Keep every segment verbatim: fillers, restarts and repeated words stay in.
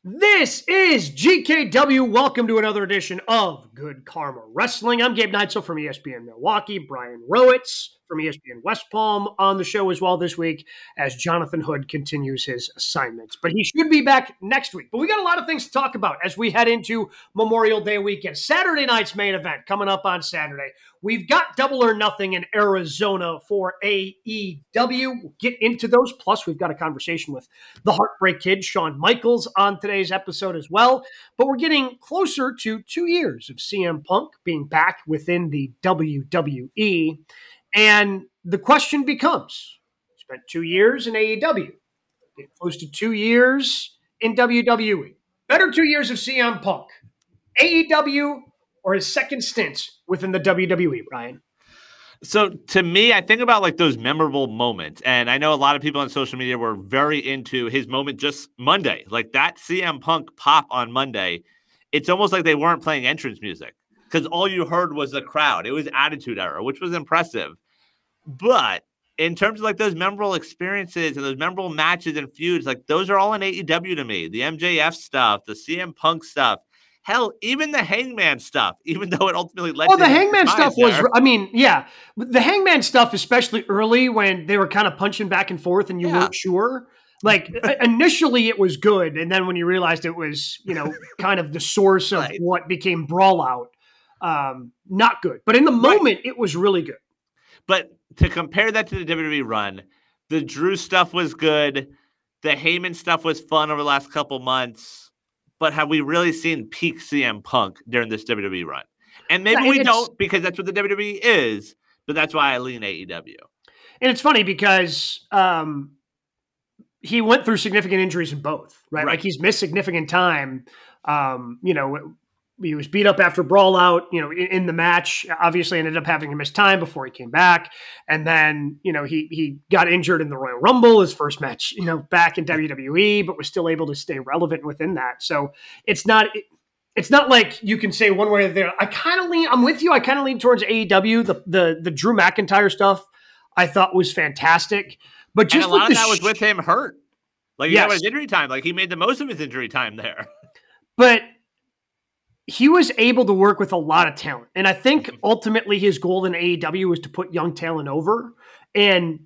This is G K W. Welcome to another edition of Good Karma Wrestling. I'm Gabe Neitzel from E S P N Milwaukee. Brian Rowitz from E S P N West Palm on the show as well this week as Jonathan Hood continues his assignments. But he should be back next week. But we got a lot of things to talk about as we head into Memorial Day weekend. Saturday night's main event coming up on Saturday. We've got Double or Nothing in Arizona for A E W. We'll get into those. Plus, we've got a conversation with the Heartbreak Kid, Shawn Michaels, on today's episode as well. But we're getting closer to two years of C M Punk being back within the W W E. And the question becomes, spent two years in A E W, getting close to two years in W W E. Better two years of C M Punk, A E W, or his second stint within the W W E, Brian? So to me, I think about like those memorable moments. And I know a lot of people on social media were very into his moment just Monday. Like that C M Punk pop on Monday, it's almost like they weren't playing entrance music because all you heard was the crowd. It was Attitude Era, which was impressive. But in terms of like those memorable experiences and those memorable matches and feuds, like those are all in A E W to me. The M J F stuff, the C M Punk stuff. Hell, even the Hangman stuff, even though it ultimately led oh, to the Hangman stuff there. was, I mean, yeah. The Hangman stuff, especially early when they were kind of punching back and forth and you yeah. weren't sure. Like, initially it was good. And then when you realized it was, you know, kind of the source of right. what became Brawl Out, um, not good. But in the moment, right. it was really good. But to compare that to the W W E run, the Drew stuff was good. The Heyman stuff was fun over the last couple months. But have we really seen peak C M Punk during this W W E run? And maybe yeah, we don't because that's what the W W E is, but that's why I lean A E W. And it's funny because um, he went through significant injuries in both, right? right. Like he's missed significant time. Um, you know, he was beat up after Brawl Out, you know, in, in the match, obviously ended up having to miss time before he came back. And then, you know, he he got injured in the Royal Rumble, his first match, you know, back in W W E, but was still able to stay relevant within that. So it's not, it, it's not like you can say one way or the other. I kind of lean, I'm with you. I kind of lean towards A E W. The, the, the Drew McIntyre stuff I thought was fantastic, but just and a lot with of the that was sh- with him hurt. Like, yes. that was injury time. Like he made the most of his injury time there. But he was able to work with a lot of talent. And I think ultimately his goal in A E W was to put young talent over. And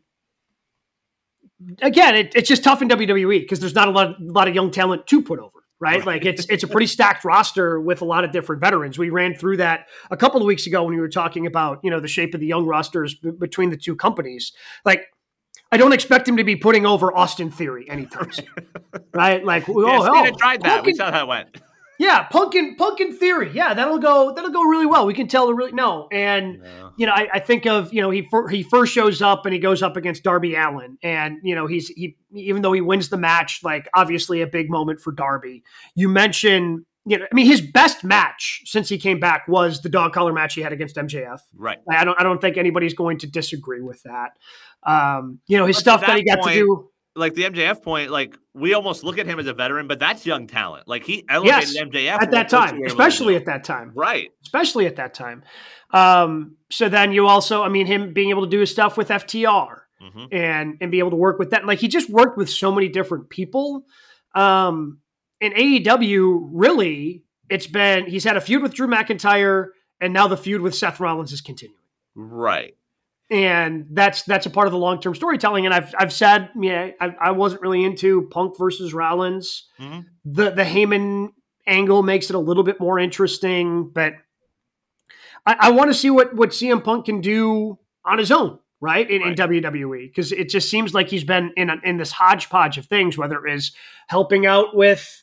again, it, it's just tough in W W E because there's not a lot, a lot of young talent to put over, right? right? Like it's it's a pretty stacked roster with a lot of different veterans. We ran through that a couple of weeks ago when we were talking about, you know, the shape of the young rosters b- between the two companies. Like, I don't expect him to be putting over Austin Theory anytime soon, right? Like, yeah, oh, Cena oh, tried that. We saw how it went. Yeah, Punk and, Punk and Theory. Yeah, that'll go. That'll go really well. We can tell. Really, no, and yeah. you know, I, I think of you know he fir- he first shows up and he goes up against Darby Allin, and you know he's he even though he wins the match, like obviously a big moment for Darby. You mentioned, you know, I mean, his best match since he came back was the dog collar match he had against M J F. Right. I don't I don't think anybody's going to disagree with that. Um, you know, his but stuff that, that he got point- to do. Like the M J F point, like we almost look at him as a veteran, but that's young talent. Like he elevated yes, M J F at that time, especially at that time. Right. Especially at that time. Um, so then you also, I mean, him being able to do his stuff with F T R mm-hmm. and, and be able to work with that. Like he just worked with so many different people. Um, in A E W, really, it's been, he's had a feud with Drew McIntyre and now the feud with Seth Rollins is continuing. Right. And that's that's a part of the long-term storytelling. And I've I've said, yeah, I, I wasn't really into Punk versus Rollins. Mm-hmm. The the Heyman angle makes it a little bit more interesting, but I, I want to see what, what C M Punk can do on his own, right? In, right. in W W E, because it just seems like he's been in a, in this hodgepodge of things, whether it is helping out with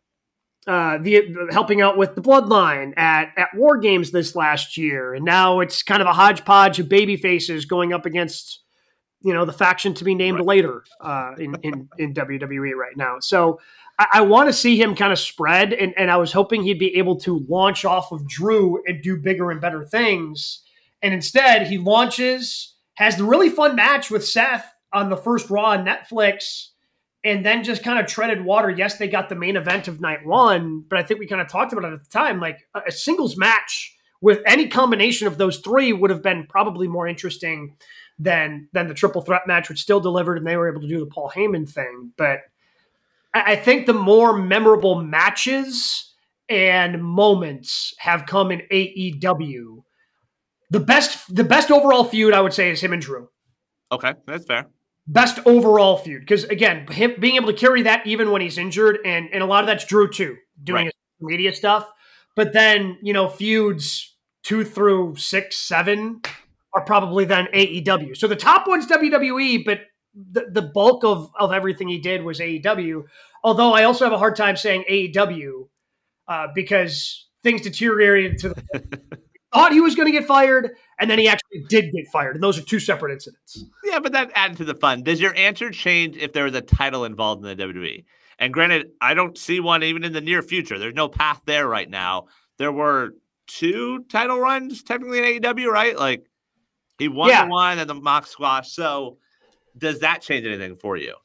Uh, the helping out with the Bloodline at, at War Games this last year. And now it's kind of a hodgepodge of baby faces going up against, you know, the faction to be named right. later uh, in, in, in W W E right now. So I, I want to see him kind of spread. And, and I was hoping he'd be able to launch off of Drew and do bigger and better things. And instead he launches, has the really fun match with Seth on the first Raw on Netflix, and then just kind of treaded water. Yes, they got the main event of night one, but I think we kind of talked about it at the time. Like a singles match with any combination of those three would have been probably more interesting than than the triple threat match, which still delivered, and they were able to do the Paul Heyman thing. But I think the more memorable matches and moments have come in A E W. The best, the best overall feud, I would say, is him and Drew. Okay, that's fair. Best overall feud. Because, again, him being able to carry that even when he's injured, and, and a lot of that's Drew, too, doing right. his media stuff. But then, you know, feuds two through six, seven are probably then A E W. So the top one's W W E, but the, the bulk of, of everything he did was A E W. Although I also have a hard time saying A E W uh, because things deteriorated to the thought he was going to get fired, and then he actually did get fired. And those are two separate incidents. Yeah, but that added to the fun. Does your answer change if there was a title involved in the W W E? And granted, I don't see one even in the near future. There's no path there right now. There were two title runs technically in A E W, right? Like he won yeah. the one and the mock squash. So does that change anything for you?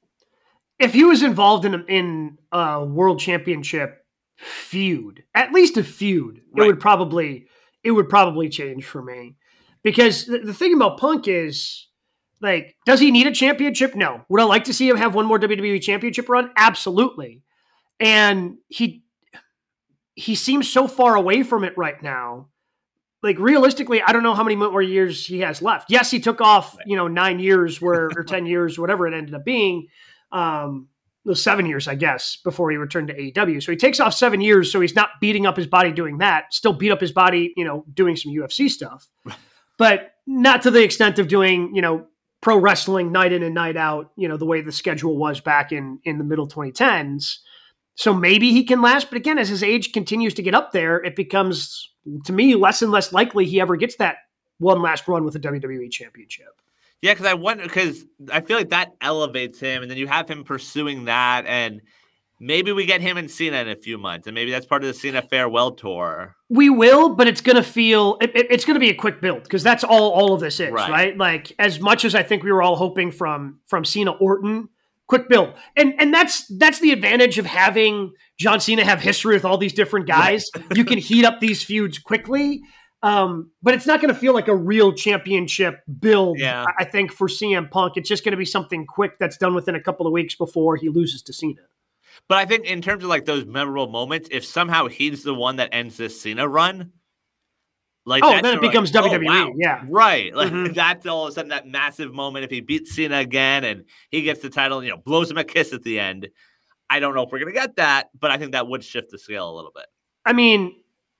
If he was involved in, in a world championship feud, at least a feud, right. it would probably... it would probably change for me. Because the, the thing about Punk is, like, does he need a championship? No. Would I like to see him have one more W W E championship run? Absolutely. And he he seems so far away from it right now. Like, realistically, I don't know how many more years he has left. Yes, he took off, you know, nine years where, or ten years, whatever it ended up being. Um, seven years, I guess, before he returned to A E W. So he takes off seven years. So he's not beating up his body doing that. Still beat up his body, you know, doing some U F C stuff, but not to the extent of doing, you know, pro wrestling night in and night out, you know, the way the schedule was back in, in the middle twenty tens. So maybe he can last. But again, as his age continues to get up there, it becomes, to me, less and less likely he ever gets that one last run with a W W E championship. Yeah, because I wonder, because I feel like that elevates him, and then you have him pursuing that, and maybe we get him and Cena in a few months, and maybe that's part of the Cena farewell tour. We will, but it's going to feel, it, it, it's going to be a quick build, because that's all all of this is, right. right? Like, as much as I think we were all hoping from from Cena Orton, quick build. And and that's that's the advantage of having John Cena have history with all these different guys. Right. You can heat up these feuds quickly. Um, but it's not going to feel like a real championship build, yeah. I think, for C M Punk. It's just going to be something quick that's done within a couple of weeks before he loses to Cena. But I think in terms of like those memorable moments, if somehow he's the one that ends this Cena run, like oh, then it becomes like, W W E, oh, wow. yeah, right. Like mm-hmm. that's all of a sudden that massive moment. If he beats Cena again and he gets the title, you know, blows him a kiss at the end. I don't know if we're going to get that, but I think that would shift the scale a little bit. I mean.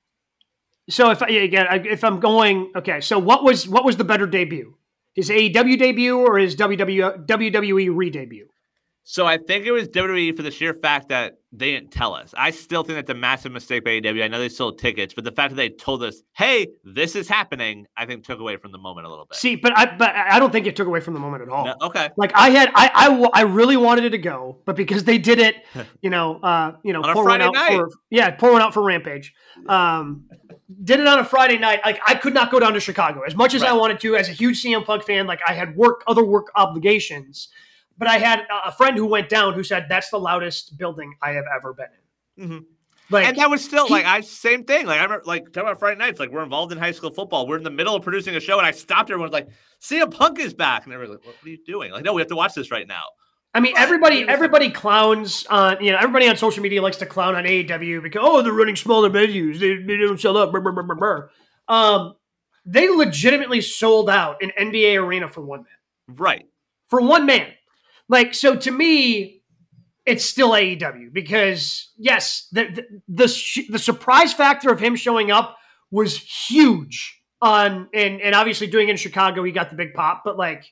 So if I, again, if I'm going, okay, so what was what was the better debut? His A E W debut or his W W E re-debut? So I think it was W W E for the sheer fact that they didn't tell us. I still think that's a massive mistake by A E W. I know they sold tickets, but the fact that they told us, hey, this is happening, I think took away from the moment a little bit. See, but I but I don't think it took away from the moment at all. No, okay. Like I had, I, I, I really wanted it to go, but because they did it, you know, uh, you know, on pour a Friday one out night. for, yeah, pour one out for Rampage. Um, did it on a Friday night. Like I could not go down to Chicago as much as right. I wanted to. As a huge C M Punk fan, like I had work, other work obligations. But I had a friend who went down who said that's the loudest building I have ever been in. Mm-hmm. Like, and that was still he, like I same thing. Like I remember, like talking about Friday nights. Like we're involved in high school football. We're in the middle of producing a show, and I stopped. Everyone's like, "C M Punk is back," and everyone's like, "What are you doing?" Like, no, we have to watch this right now. I mean, everybody, everybody clowns on, you know, everybody on social media likes to clown on A E W because oh, they're running smaller venues. They, they don't sell out. Brr, brr, brr, brr. Um, they legitimately sold out an N B A arena for one man. Right. For one man. Like, so to me, it's still A E W because yes, the, the, the, the surprise factor of him showing up was huge on, and, and obviously doing it in Chicago, he got the big pop, but like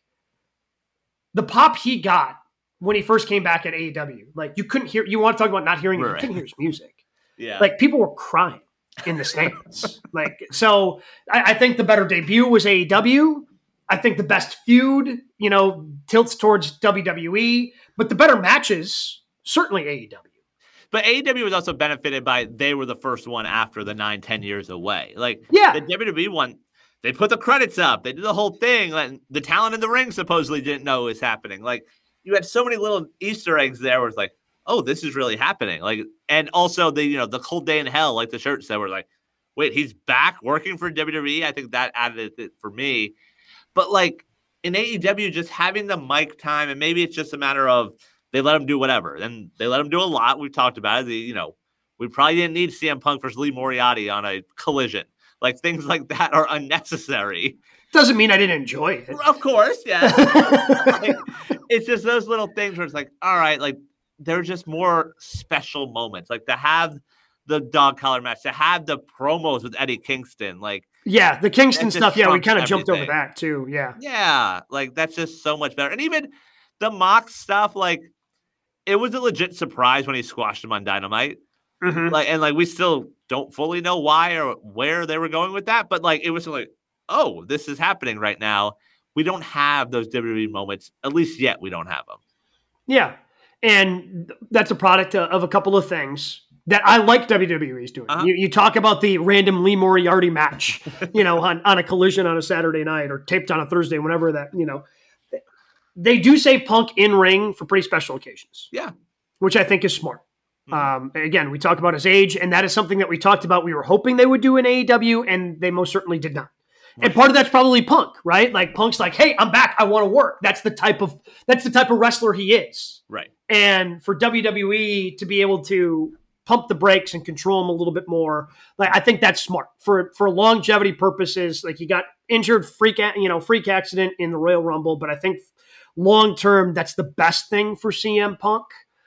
the pop he got when he first came back at A E W, like you couldn't hear, you want to talk about not hearing, right. You couldn't hear his music. Yeah. Like people were crying in the stands. Like, so I, I think the better debut was A E W. I think the best feud, you know, tilts towards W W E, but the better matches, certainly A E W. But A E W was also benefited by they were the first one after the nine, ten years away. Like, yeah. The W W E one, they put the credits up. They did the whole thing. Like, the talent in the ring supposedly didn't know it was happening. Like, you had so many little Easter eggs there where it's like, oh, this is really happening. Like, and also the, you know, the cold day in hell, like the shirt said, were like, wait, he's back working for W W E? I think that added it for me. But like in A E W, just having the mic time, and maybe it's just a matter of they let him do whatever. And they let him do a lot. We've talked about it. The, you know, we probably didn't need C M Punk versus Lee Moriarty on a Collision. Like, things like that are unnecessary. Doesn't mean I didn't enjoy it. Of course, yeah. Like, it's just those little things where it's like, all right, like, they're just more special moments. Like, to have the dog collar match, to have the promos with Eddie Kingston, like, yeah, the Kingston stuff. Yeah, we kind of jumped over everything. that too. Yeah, yeah, like, that's just so much better. And even the Mox stuff, like, it was a legit surprise when he squashed him on Dynamite. Mm-hmm. Like, and like, we still don't fully know why or where they were going with that, but like, it was like, oh, this is happening right now. We don't have those W W E moments, at least yet. We don't have them. Yeah, and that's a product of a couple of things that I like W W E is doing. Uh-huh. You, you talk about the random Lee Moriarty match, you know, on, on a Collision on a Saturday night or taped on a Thursday, whenever that, you know, they do say Punk in ring for pretty special occasions. Yeah. Which I think is smart. Mm-hmm. Um, again, we talked about his age, and that is something that we talked about. We were hoping they would do in A E W, and they most certainly did not. Right. And part of that's probably Punk, right? Like, Punk's like, hey, I'm back. I want to work. That's the type of, that's the type of wrestler he is. Right. And for W W E to be able to pump the brakes and control him a little bit more, like, I think that's smart for, for longevity purposes. Like, he got injured, freak, you know, freak accident in the Royal Rumble, but I think long-term, that's the best thing for C M Punk.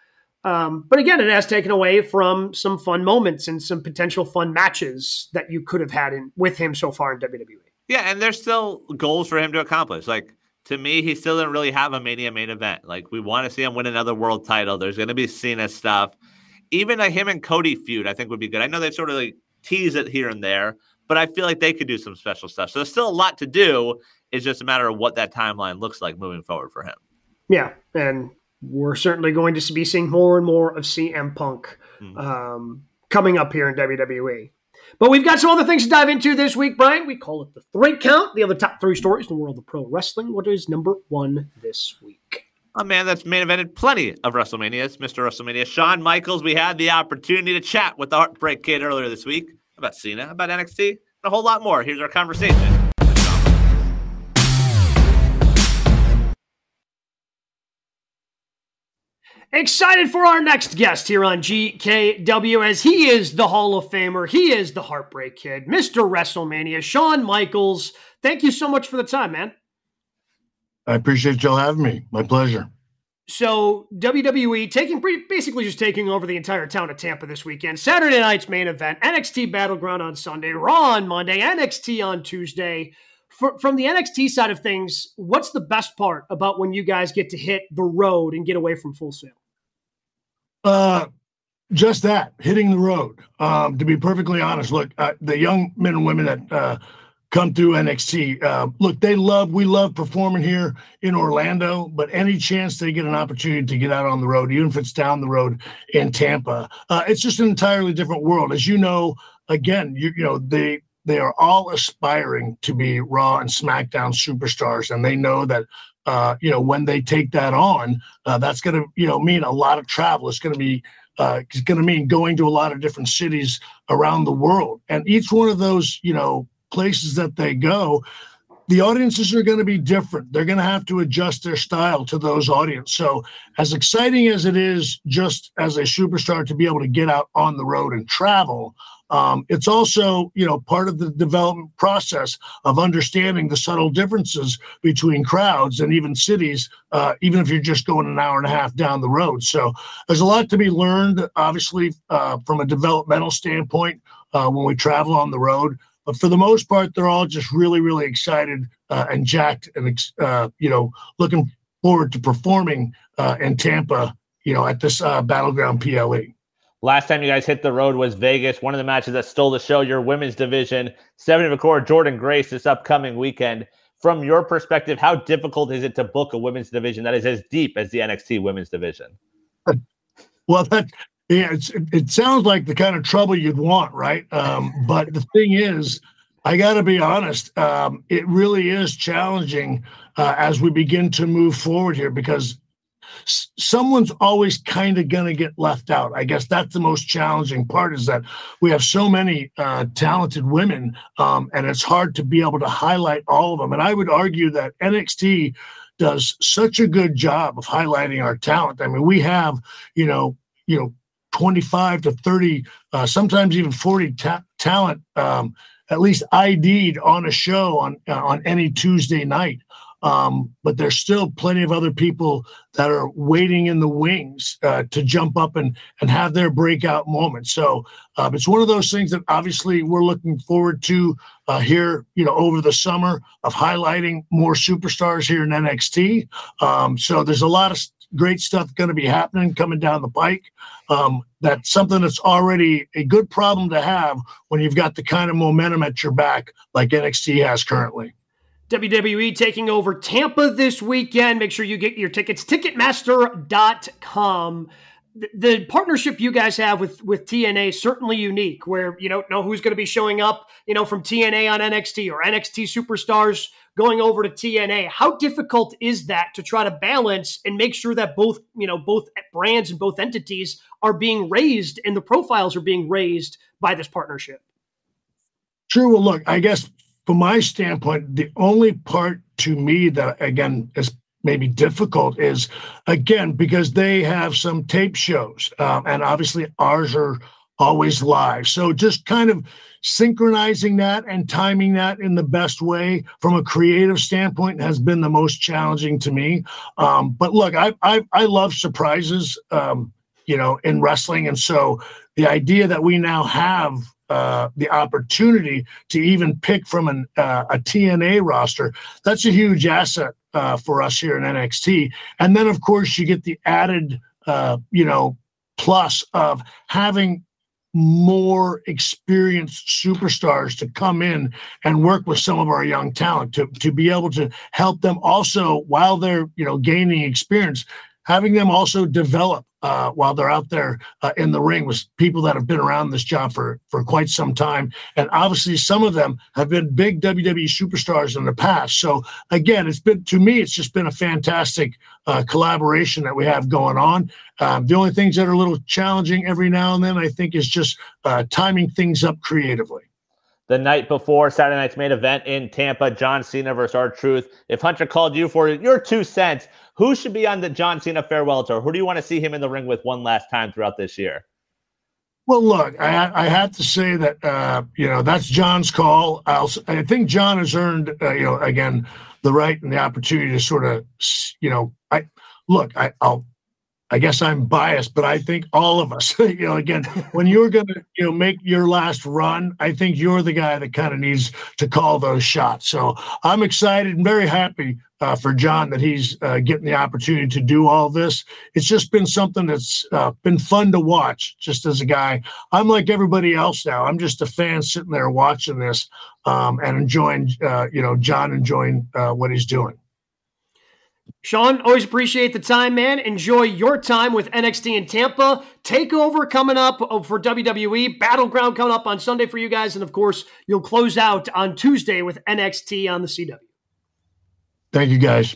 Um, but again, it has taken away from some fun moments and some potential fun matches that you could have had in with him so far in W W E. Yeah, and there's still goals for him to accomplish. Like, to me, he still didn't really have a Mania main event. Like, we want to see him win another world title. There's going to be Cena stuff. Even a him and Cody feud, I think, would be good. I know they've sort of like teased it here and there, but I feel like they could do some special stuff. So there's still a lot to do. It's just a matter of what that timeline looks like moving forward for him. Yeah, and we're certainly going to be seeing more and more of C M Punk mm-hmm. um, coming up here in W W E. But we've got some other things to dive into this week, Brian. We call it the three count, the other top three stories in the world of pro wrestling. What is number one this week? A man that's main evented plenty of WrestleManias, Mister WrestleMania, Shawn Michaels. We had the opportunity to chat with the Heartbreak Kid earlier this week about Cena, about N X T, and a whole lot more. Here's our conversation. Excited for our next guest here on G K W, as he is the Hall of Famer. He is the Heartbreak Kid, Mister WrestleMania, Shawn Michaels. Thank you so much for the time, man. I appreciate y'all having me. My pleasure. So W W E taking basically just taking over the entire town of Tampa this weekend. Saturday night's main event, N X T Battleground on Sunday, Raw on Monday, N X T on Tuesday. For, from the N X T side of things, what's the best part about when you guys get to hit the road and get away from Full Sail? Uh, just that, hitting the road. Um, to be perfectly honest, look, uh, the young men and women that uh, come through N X T, uh, look, they love, we love performing here in Orlando, but any chance they get an opportunity to get out on the road, even if it's down the road in Tampa, uh, it's just an entirely different world. As you know, again, you, you know, they, they are all aspiring to be Raw and SmackDown superstars, and they know that, uh, you know, when they take that on, uh, that's going to, you know, mean a lot of travel. It's going to be, uh, it's going to mean going to a lot of different cities around the world. And each one of those, you know, places that they go, the audiences are going to be different. They're going to have to adjust their style to those audiences. So as exciting as it is just as a superstar to be able to get out on the road and travel, Um, it's also, you know, part of the development process of understanding the subtle differences between crowds and even cities, uh, even if you're just going an hour and a half down the road. So there's a lot to be learned, obviously, uh, from a developmental standpoint uh, when we travel on the road. But for the most part, they're all just really, really excited uh, and jacked and, uh, you know, looking forward to performing uh, in Tampa, you know, at this uh, Battleground P L E. Last time you guys hit the road was Vegas, one of the matches that stole the show, your women's division. Stephanie McCourt, Jordynne Grace this upcoming weekend. From your perspective, how difficult is it to book a women's division that is as deep as the N X T women's division? Well, that yeah, it's, it sounds like the kind of trouble you'd want, right? Um, but the thing is, I got to be honest, um, it really is challenging uh, as we begin to move forward here, because someone's always kind of going to get left out. I guess that's the most challenging part, is that we have so many uh, talented women, um, and it's hard to be able to highlight all of them. And I would argue that N X T does such a good job of highlighting our talent. I mean, we have, you know, you know, twenty-five to thirty, uh, sometimes even forty ta- talent, um, at least I D'd on a show on uh, on any Tuesday night. Um, but there's still plenty of other people that are waiting in the wings uh, to jump up and and have their breakout moment. So uh, it's one of those things that obviously we're looking forward to uh, here, you know, over the summer, of highlighting more superstars here in N X T. Um, so there's a lot of great stuff going to be happening coming down the pike. Um, that's something that's already a good problem to have when you've got the kind of momentum at your back like N X T has currently. W W E taking over Tampa this weekend. Make sure you get your tickets, Ticketmaster dot com. The, the partnership you guys have with, with T N A is certainly unique, where you don't know who's going to be showing up, you know, from T N A on N X T, or N X T superstars going over to T N A. How difficult is that to try to balance and make sure that both, you know, both brands and both entities are being raised and the profiles are being raised by this partnership? Sure. Well, look, I guess from my standpoint, the only part to me that, again, is maybe difficult is, again, because they have some tape shows, um, and obviously ours are always live. So just kind of synchronizing that and timing that in the best way from a creative standpoint has been the most challenging to me. Um, but look, I, I, I love surprises, um, you know, in wrestling. And so the idea that we now have Uh, the opportunity to even pick from an, uh, a T N A roster, that's a huge asset uh, for us here in N X T. And then, of course, you get the added, uh, you know, plus of having more experienced superstars to come in and work with some of our young talent to, to be able to help them also while they're, you know, gaining experience, having them also develop uh, while they're out there uh, in the ring with people that have been around this job for, for quite some time. And obviously some of them have been big W W E superstars in the past. So again, it's been, to me, it's just been a fantastic uh, collaboration that we have going on. Um, the only things that are a little challenging every now and then, I think, is just uh, timing things up creatively. The night before Saturday night's main event in Tampa, John Cena versus R-Truth. If Hunter called you for your two cents, who should be on the John Cena farewell tour? Who do you want to see him in the ring with one last time throughout this year? Well, look, I, I have to say that, uh, you know, that's John's call. I'll, I think John has earned, uh, you know, again, the right and the opportunity to sort of, you know, I look, I, I'll, I guess I'm biased, but I think all of us, you know, again, when you're going to, you know, make your last run, I think you're the guy that kind of needs to call those shots. So I'm excited and very happy uh, for John that he's uh, getting the opportunity to do all this. It's just been something that's uh, been fun to watch just as a guy. I'm like everybody else now. I'm just a fan sitting there watching this um, and enjoying, uh, you know, John enjoying uh, what he's doing. Sean, always appreciate the time, man. Enjoy your time with N X T in Tampa. Takeover coming up for W W E. Battleground coming up on Sunday for you guys. And, of course, you'll close out on Tuesday with N X T on the C W. Thank you, guys.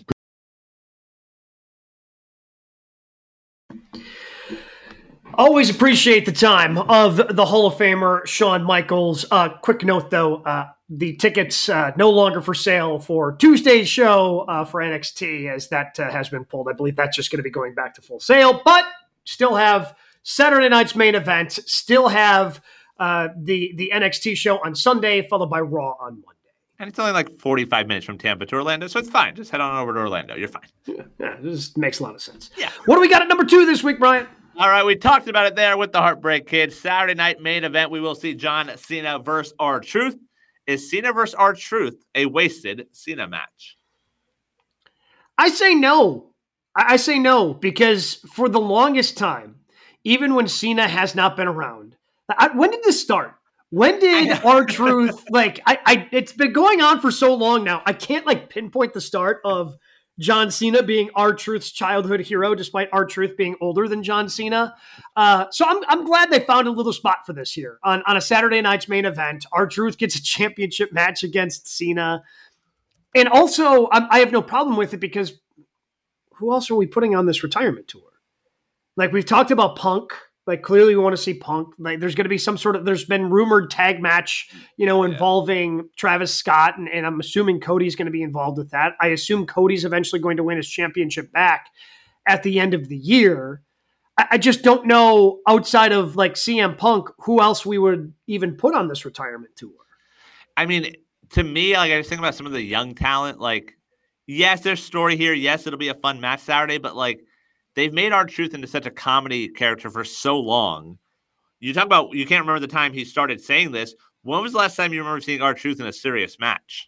Always appreciate the time of the Hall of Famer, Shawn Michaels. Uh, quick note, though, uh, the tickets uh, no longer for sale for Tuesday's show uh, for N X T, as that uh, has been pulled. I believe that's just going to be going back to full sale, but still have Saturday night's main event, still have uh, the, the N X T show on Sunday, followed by Raw on Monday. And it's only like forty-five minutes from Tampa to Orlando, so it's fine. Just head on over to Orlando. You're fine. Yeah, yeah, this makes a lot of sense. Yeah. What do we got at number two this week, Brian? All right, we talked about it there with the Heartbreak Kid. Saturday night main event, we will see John Cena versus R-Truth. Is Cena versus R-Truth a wasted Cena match? I say no. I say no, because for the longest time, even when Cena has not been around, I, when did this start? When did R-Truth, like, I, I, it's been going on for so long now, I can't, like, pinpoint the start of John Cena being R-Truth's childhood hero, despite R-Truth being older than John Cena. Uh, so I'm I'm glad they found a little spot for this here. On, on a Saturday night's main event, R-Truth gets a championship match against Cena. And also, I'm, I have no problem with it because who else are we putting on this retirement tour? Like, we've talked about Punk. Like, clearly we want to see Punk. Like, there's going to be some sort of, there's been rumored tag match, you know, involving yeah. Travis Scott. And, and I'm assuming Cody's going to be involved with that. I assume Cody's eventually going to win his championship back at the end of the year. I, I just don't know, outside of like C M Punk, who else we would even put on this retirement tour. I mean, to me, like, I just think about some of the young talent. Like, yes, there's story here. Yes, it'll be a fun match Saturday, but like, they've made R-Truth into such a comedy character for so long. You talk about, you can't remember the time he started saying this. When was the last time you remember seeing R-Truth in a serious match?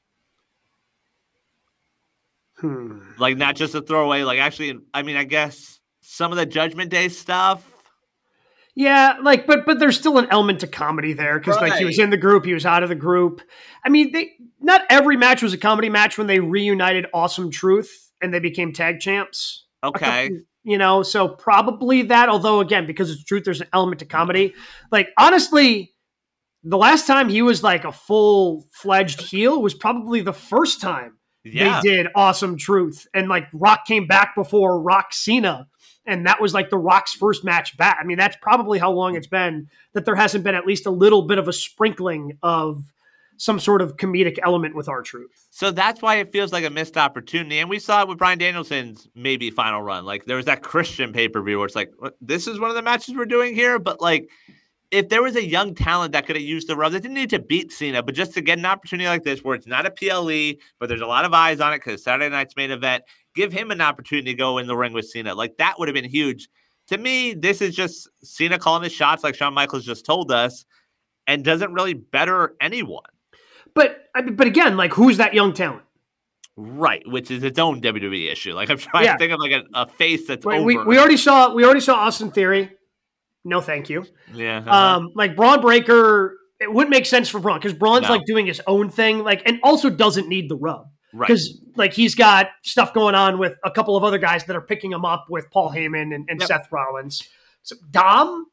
Hmm. Like, not just a throwaway, like, actually, I mean, I guess some of the Judgment Day stuff. Yeah, like, but but there's still an element to comedy there because right. like he was in the group, he was out of the group. I mean, they not every match was a comedy match when they reunited Awesome Truth and they became tag champs. Okay. Couple, you know, so probably that, although again, because it's truth, there's an element to comedy. Like, honestly, the last time he was like a full-fledged heel was probably the first time yeah. they did Awesome Truth. And like Rock came back before Rock Cena. And that was like the Rock's first match back. I mean, that's probably how long it's been that there hasn't been at least a little bit of a sprinkling of some sort of comedic element with R-Truth. So that's why it feels like a missed opportunity. And we saw it with Bryan Danielson's maybe final run. Like, there was that Christian pay-per-view where it's like, this is one of the matches we're doing here. But like, if there was a young talent that could have used the rub, they didn't need to beat Cena, but just to get an opportunity like this where it's not a P L E, but there's a lot of eyes on it because Saturday night's main event, give him an opportunity to go in the ring with Cena. Like, that would have been huge. To me, this is just Cena calling his shots like Shawn Michaels just told us and doesn't really better anyone. But, but again, like, who's that young talent? Right, which is its own W W E issue. Like, I'm trying yeah. to think of like a, a face that's Wait, over. We, we already saw we already saw Austin Theory. No, thank you. Yeah. Uh-huh. Um, like Braun Breaker, it wouldn't make sense for Braun because Braun's no. like doing his own thing, like, and also doesn't need the rub. Right. Because like he's got stuff going on with a couple of other guys that are picking him up with Paul Heyman and, and yep. Seth Rollins. So Dom,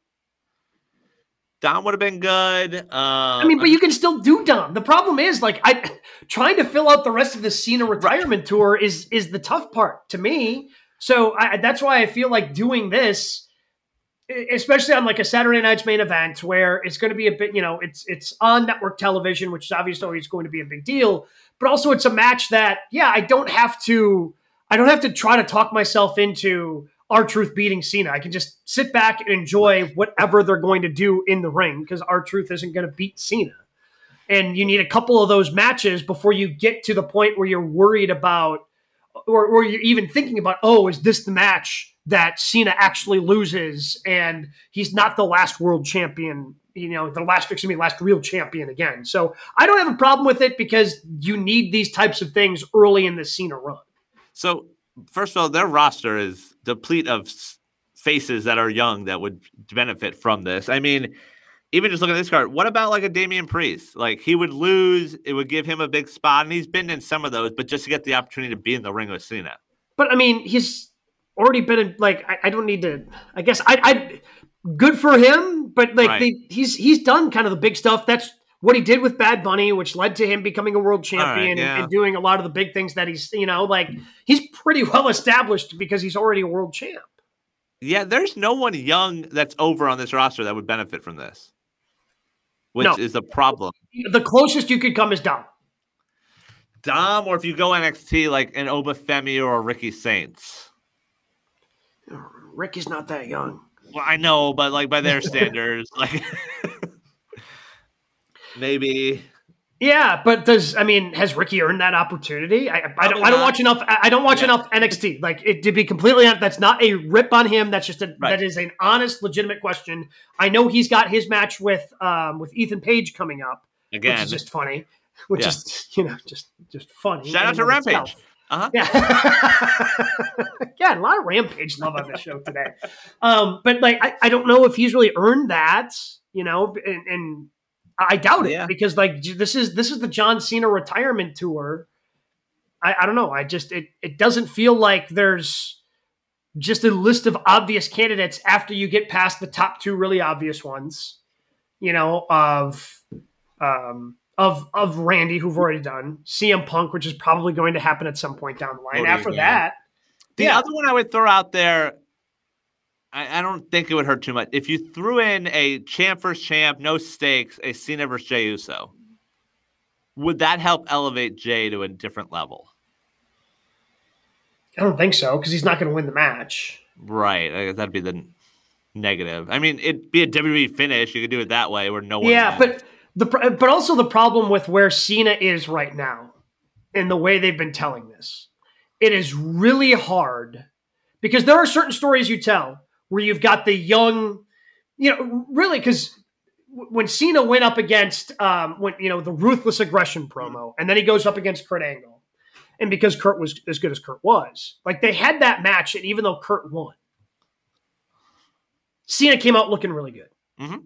Dom would have been good. Um, I mean, but you can still do Dom. The problem is like I trying to fill out the rest of the Cena retirement right. tour is is the tough part to me. So I, that's why I feel like doing this, especially on like a Saturday night's main event where it's going to be a bit, you know, it's it's on network television, which is obviously always going to be a big deal. But also it's a match that, yeah, I don't have to, I don't have to try to talk myself into R-Truth beating Cena. I can just sit back and enjoy whatever they're going to do in the ring because R-Truth isn't going to beat Cena. And you need a couple of those matches before you get to the point where you're worried about, or, or you're even thinking about, oh, is this the match that Cena actually loses and he's not the last world champion, you know, the last, excuse me, last real champion again. So I don't have a problem with it because you need these types of things early in the Cena run. So first of all, their roster is deplete of faces that are young that would benefit from this. I mean, even just look at this card. What about like a Damian Priest? Like he would lose, it would give him a big spot, and he's been in some of those, but just to get the opportunity to be in the ring with Cena. But I mean, he's already been in, like, I, I don't need to, I guess I, I good for him, but like right. they, he's, he's done kind of the big stuff. That's what he did with Bad Bunny, which led to him becoming a world champion right, yeah. and, and doing a lot of the big things that he's, you know, like he's pretty well established because he's already a world champ. Yeah. There's no one young that's over on this roster that would benefit from this, which no. is the problem. The closest you could come is Dom. Dom, or if you go N X T, like an Obafemi or a Ricky Saints. Ricky's not that young. Well, I know, but like by their standards, like maybe. Yeah, but does I mean has Ricky earned that opportunity? I, I don't. I don't watch enough. I don't watch yeah. enough N X T. Like it, to be completely honest, that's not a rip on him. That's just a right. that is an honest, legitimate question. I know he's got his match with um with Ethan Page coming up again, which is just funny. Which yeah. is you know just just funny. Shout out to Rampage. Itself. Uh-huh. Yeah. yeah, a lot of Rampage love on the show today. Um, but like, I, I don't know if he's really earned that, you know, and, and I doubt it yeah. because like this is this is the John Cena retirement tour. I, I don't know. I just it it doesn't feel like there's just a list of obvious candidates after you get past the top two really obvious ones, you know, of um Of of Randy, who've already done, C M Punk, which is probably going to happen at some point down the line. Cody, After yeah. that, the yeah. other one I would throw out there, I, I don't think it would hurt too much. If you threw in a champ versus champ, no stakes, a Cena versus Jey Uso, would that help elevate Jey to a different level? I don't think so, because he's not going to win the match. Right. I guess that'd be the negative. I mean, it'd be a W W E finish. You could do it that way where no one Yeah, wins. but the but also the problem with where Cena is right now and the way they've been telling this, it is really hard because there are certain stories you tell where you've got the young, you know, really, because when Cena went up against, um, when you know, the Ruthless Aggression promo, and then he goes up against Kurt Angle, and because Kurt was as good as Kurt was, like they had that match, and even though Kurt won, Cena came out looking really good. Mm-hmm.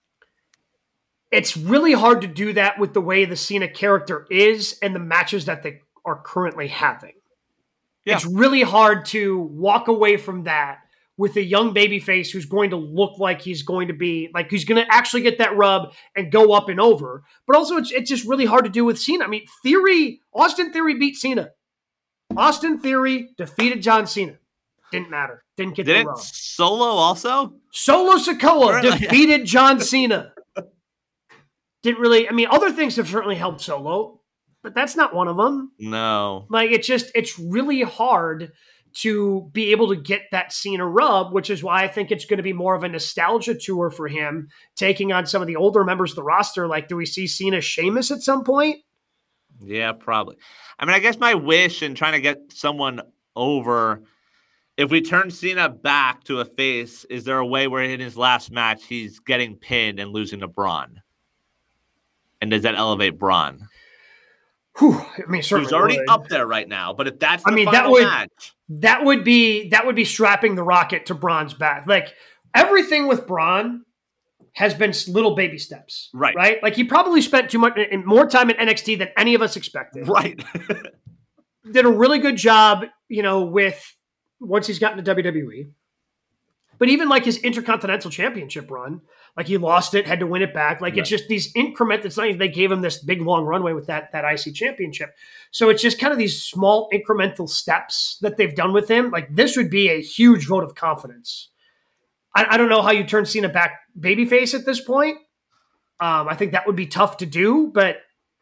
It's really hard to do that with the way the Cena character is and the matches that they are currently having. Yeah. It's really hard to walk away from that with a young babyface who's going to look like he's going to be, like he's going to actually get that rub and go up and over. But also it's, it's just really hard to do with Cena. I mean, Theory, Austin Theory beat Cena. Austin Theory defeated John Cena. Didn't matter. Didn't get Didn't the rub. Solo also? Solo Sikoa defeated John Cena. Didn't really, I mean, other things have certainly helped Solo, but that's not one of them. No. Like, it's just, it's really hard to be able to get that Cena rub, which is why I think it's going to be more of a nostalgia tour for him, taking on some of the older members of the roster. Like, do we see Cena Sheamus at some point? Yeah, probably. I mean, I guess my wish in trying to get someone over, if we turn Cena back to a face, is there a way where in his last match he's getting pinned and losing to Braun? And does that elevate Braun? Whew, I mean, certainly he's already would. up there right now. But if that's the I mean, final that would match, that would be that would be strapping the rocket to Braun's back. Like everything with Braun has been little baby steps, right? Right? Like he probably spent too much more time in N X T than any of us expected. Right. Did a really good job, you know, with once he's gotten to W W E. But even like his Intercontinental Championship run, like he lost it, had to win it back. Like right. It's just these increments. It's not even they gave him this big long runway with that, that I C Championship. So it's just kind of these small incremental steps that they've done with him. Like this would be a huge vote of confidence. I, I don't know how you turn Cena back babyface at this point. Um, I think that would be tough to do, but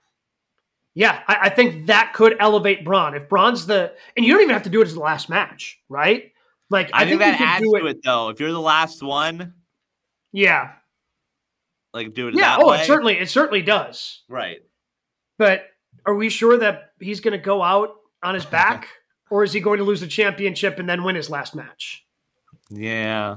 yeah, I, I think that could elevate Braun. If Braun's the, and you don't even have to do it as the last match, right? Like I, I think, think that adds do it, to it though. If you're the last one, yeah, like do it. Yeah, that oh, way. it certainly it certainly does. Right. But are we sure that he's going to go out on his back, or is he going to lose the championship and then win his last match? Yeah.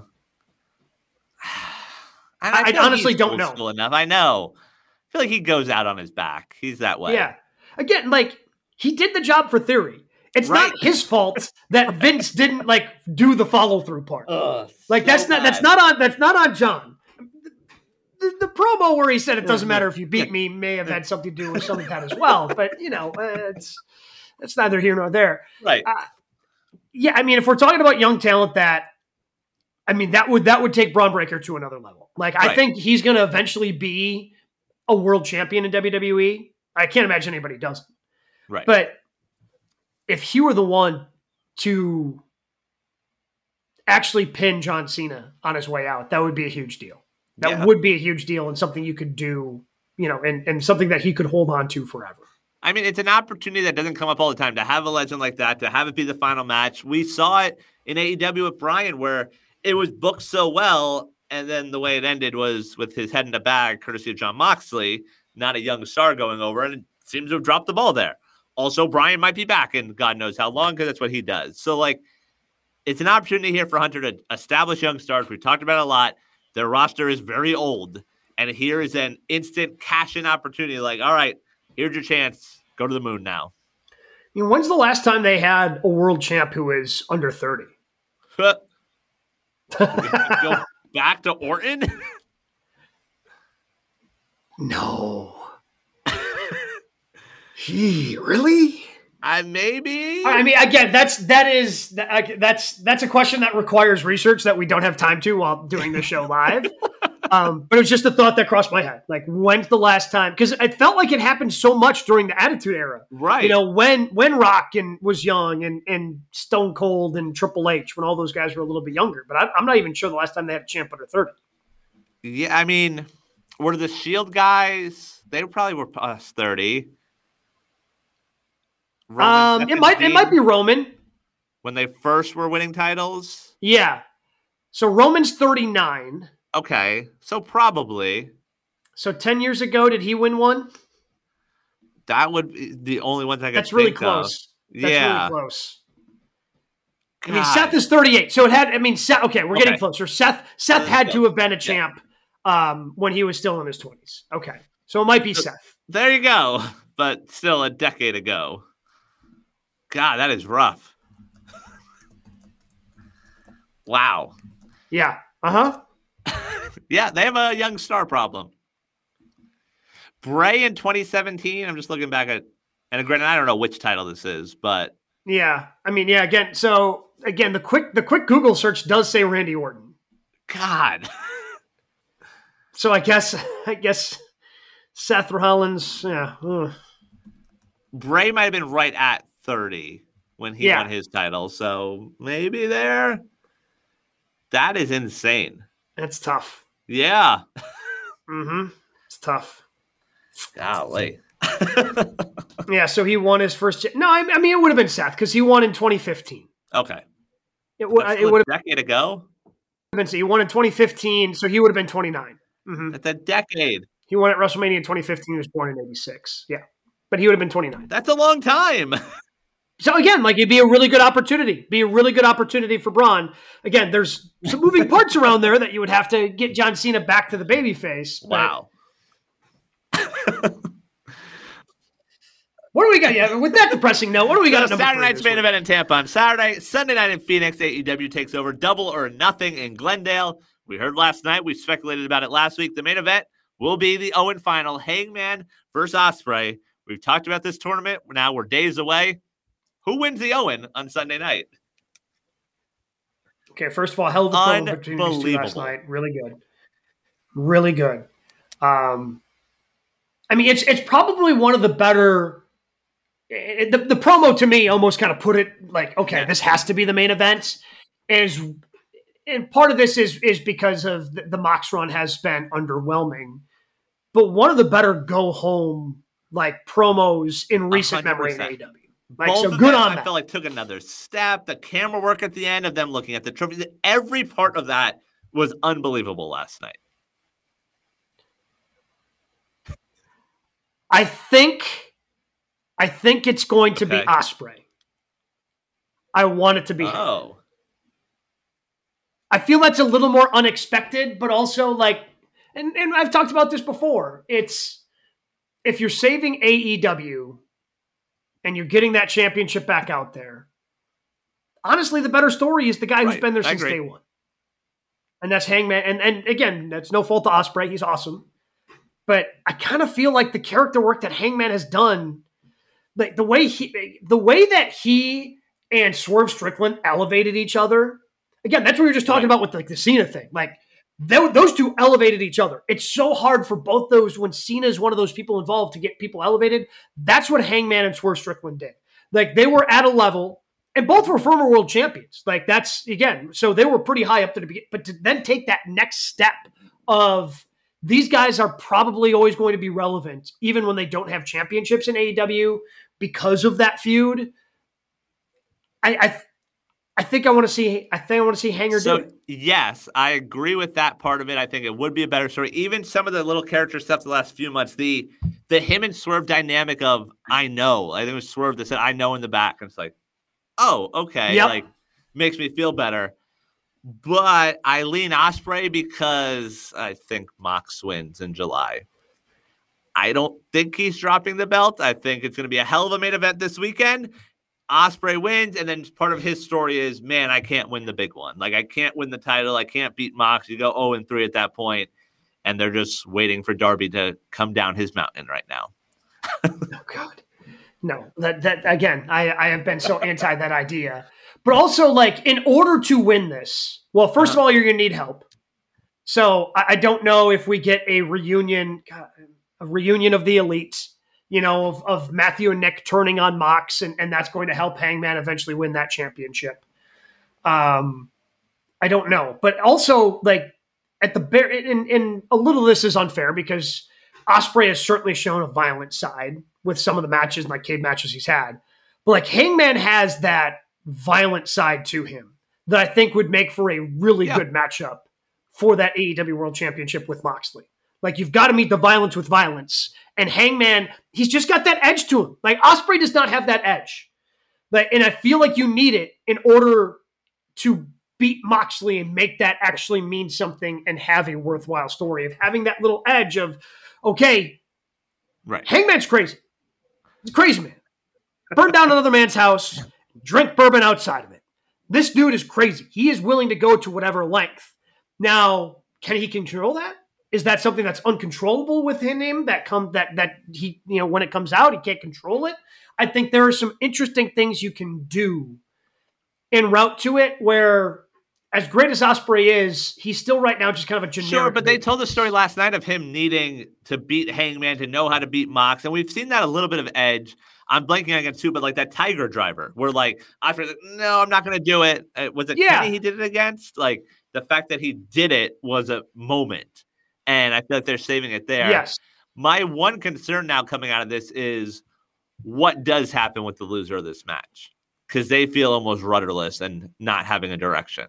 I, I, I honestly don't know. Still enough. I know. I feel like he goes out on his back. He's that way. Yeah. Again, like he did the job for Theory. It's right. not his fault that Vince didn't like do the follow through part. Ugh, like so that's not bad. that's not on that's not on John. The, the promo where he said it doesn't matter if you beat me may have had something to do with some of that as well. But you know, uh, it's it's neither here nor there. Right. Uh, yeah, I mean, if we're talking about young talent, that I mean that would that would take Braun Breaker to another level. Like right. I think he's going to eventually be a world champion in W W E. I can't imagine anybody doesn't. Right. But if he were the one to actually pin John Cena on his way out, that would be a huge deal. That yeah. would be a huge deal and something you could do, you know, and, and something that he could hold on to forever. I mean, it's an opportunity that doesn't come up all the time to have a legend like that, to have it be the final match. We saw it in A E W with Bryan where it was booked so well, and then the way it ended was with his head in the bag, courtesy of Jon Moxley, not a young star going over, and it seems to have dropped the ball there. Also, Bryan might be back in God knows how long because that's what he does. So, like, it's an opportunity here for Hunter to establish young stars. We've talked about it a lot. Their roster is very old. And here is an instant cash-in opportunity. Like, all right, here's your chance. Go to the moon now. You know, when's the last time they had a world champ who is under thirty? Go back to Orton? No. Gee, really? I maybe. I mean, again, that's that is that's that's a question that requires research that we don't have time to while doing the show live. um, but it was just a thought that crossed my head. Like, when's the last time? Because it felt like it happened so much during the Attitude Era. Right. You know, when when Rock and was young and, and Stone Cold and Triple H, when all those guys were a little bit younger. But I, I'm not even sure the last time they had a champ under thirty. Yeah, I mean, were the Shield guys, they probably were past thirty. Roman um, it might it might be Roman. When they first were winning titles? Yeah. So Roman's thirty-nine. Okay. So probably. So ten years ago, did he win one? That would be the only ones I could That's really think close. Of. That's yeah. really close. God. I mean, Seth is thirty-eight. So it had, I mean, Seth, okay, we're okay. getting closer. Seth Seth had to have been a champ yeah. um, when he was still in his twenties. Okay. So it might be so, Seth. There you go. But still a decade ago. God, that is rough. Wow. Yeah. Uh-huh. Yeah, they have a young star problem. Bray in twenty seventeen, I'm just looking back at, and granted, I don't know which title this is, but. Yeah. I mean, yeah, again, so, again, the quick the quick Google search does say Randy Orton. God. So I guess, I guess Seth Rollins, yeah. Ugh. Bray might have been right at thirty when he yeah. won his title, so maybe there. That is insane. That's tough. Yeah. Mm-hmm. It's tough. Golly. Yeah, so he won his first. No, I, I mean, it would have been Seth because he won in twenty fifteen. Okay. It, w- it would have a decade ago? Been, he won in twenty fifteen, so he would have been twenty-nine. Mm-hmm. That's a decade. He won at WrestleMania in twenty fifteen. He was born in eighty-six. Yeah. But he would have been twenty-nine. That's a long time. So again, like it'd be a really good opportunity. Be a really good opportunity for Braun. Again, there's some moving parts around there that you would have to get John Cena back to the babyface. Wow. What do we got? Yeah, with that depressing note, what do we got? So Saturday night's main event in Tampa on Saturday. Sunday night in Phoenix, A E W takes over Double or Nothing in Glendale. We heard last night. We speculated about it last week. The main event will be the Owen final, Hangman versus Ospreay. We've talked about this tournament. Now we're days away. Who wins the Owen on Sunday night? Okay, first of all, hell of a promo between these two last night. Really good. Really good. Um, I mean, it's it's probably one of the better. It, the, the promo to me almost kind of put it like, okay, yeah. this has to be the main event. Is and part of this is is because of the, the Mox run has been underwhelming, but one of the better go home like promos in recent one hundred percent memory in A E W. Like, Both so of good them, on I that. felt like took another step. The camera work at the end of them looking at the trophies, every part of that was unbelievable last night. I think, I think it's going to okay. be Ospreay. I want it to be. Oh, him. I feel that's a little more unexpected, but also like, and, and I've talked about this before. It's if you're saving A E W. And you're getting that championship back out there. Honestly, the better story is the guy who's right. been there I since agree. day one. And that's Hangman. And, and again, that's no fault to Ospreay. He's awesome. But I kind of feel like the character work that Hangman has done, like the way he, the way that he and Swerve Strickland elevated each other. Again, that's what we were just talking right. about with like the Cena thing. Like they, those two elevated each other. It's so hard for both those when Cena is one of those people involved to get people elevated. That's what Hangman and Swerve Strickland did. Like they were at a level, and both were former world champions. Like that's again, so they were pretty high up to the beginning. But to then take that next step of these guys are probably always going to be relevant, even when they don't have championships in A E W because of that feud. I. I I think I want to see. I think I want to see Hanger so, do it. Yes, I agree with that part of it. I think it would be a better story. Even some of the little character stuff the last few months, the the him and Swerve dynamic of I know. I think it was Swerve that said I know in the back, and it's like, oh, okay, yep. like makes me feel better. But I lean Ospreay because I think Mox wins in July. I don't think he's dropping the belt. I think it's going to be a hell of a main event this weekend. Ospreay wins, and then part of his story is, man, I can't win the big one. Like, I can't win the title. I can't beat Mox. You go oh and three at that point, and they're just waiting for Darby to come down his mountain right now. Oh, God. No, that, that again, I, I have been so anti that idea. But also, like, in order to win this, well, first uh-huh. of all, you're going to need help. So I, I don't know if we get a reunion, a reunion of the elites, you know, of, of Matthew and Nick turning on Mox, and, and that's going to help Hangman eventually win that championship. Um, I don't know. But also, like, at the bare, and, and a little of this is unfair because Ospreay has certainly shown a violent side with some of the matches, like cage matches he's had. But like Hangman has that violent side to him that I think would make for a really yeah. good matchup for that A E W World Championship with Moxley. Like, you've got to meet the violence with violence. And Hangman, he's just got that edge to him. Like, Ospreay does not have that edge. Like, and I feel like you need it in order to beat Moxley and make that actually mean something and have a worthwhile story of having that little edge of, okay, right. Hangman's crazy. He's a crazy man. Burn down another man's house, drink bourbon outside of it. This dude is crazy. He is willing to go to whatever length. Now, can he control that? Is that something that's uncontrollable within him that come that that he, you know, when it comes out, he can't control it? I think there are some interesting things you can do en route to it where, as great as Ospreay is, he's still right now just kind of a generic. Sure, but they told the story last night of him needing to beat Hangman to know how to beat Mox, and we've seen that a little bit of edge. I'm blanking again too, but like that Tiger Driver, where like Ospreay's like, no, I'm not going to do it. Uh, was it yeah. Kenny he did it against? Like the fact that he did it was a moment, and I feel like they're saving it there. Yes. My one concern now coming out of this is what does happen with the loser of this match, because they feel almost rudderless and not having a direction.